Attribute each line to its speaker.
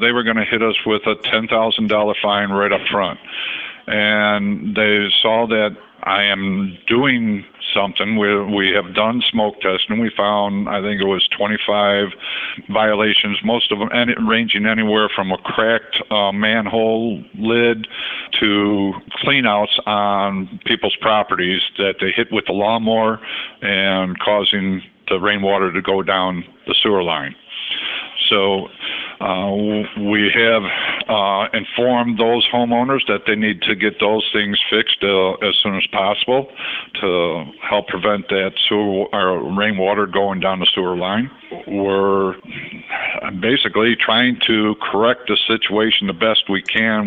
Speaker 1: They were going to hit us with a $10,000 fine right up front. And they saw that I am doing something. We have done smoke testing. We found, I think it was 25 violations, most of them ranging anywhere from a cracked manhole lid to cleanouts on people's properties that they hit with the lawnmower and causing the rainwater to go down the sewer line. So we have informed those homeowners that they need to get those things fixed as soon as possible to help prevent that rainwater going down the sewer line. We're basically trying to correct the situation the best we can.